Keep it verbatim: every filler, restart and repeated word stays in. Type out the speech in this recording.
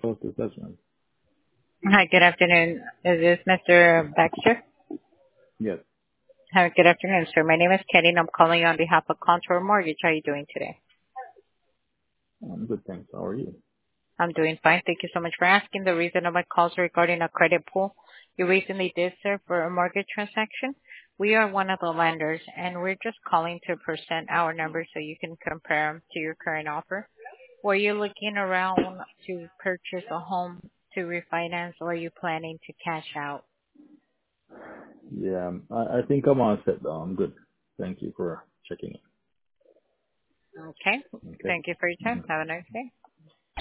Post assessment. Hi, good afternoon. Is this Mister Baxter? Yes, Hi, good afternoon, sir. My name is Kenny, and I'm calling you on behalf of Contour Mortgage. How are you doing today? I'm good, thanks. How are you? I'm doing fine. Thank you so much for asking. The reason of my call is regarding a credit pool you recently did, sir, for a mortgage transaction. We are one of the lenders, and we're just calling to present our numbers so you can compare them to your current offer. Were you looking around to purchase a home to refinance, or are you planning to cash out? Yeah, um, I, I think I'm all set though. I'm good. Thank you for checking Okay. in. Okay. Thank you for your time. Mhm. Have a nice day.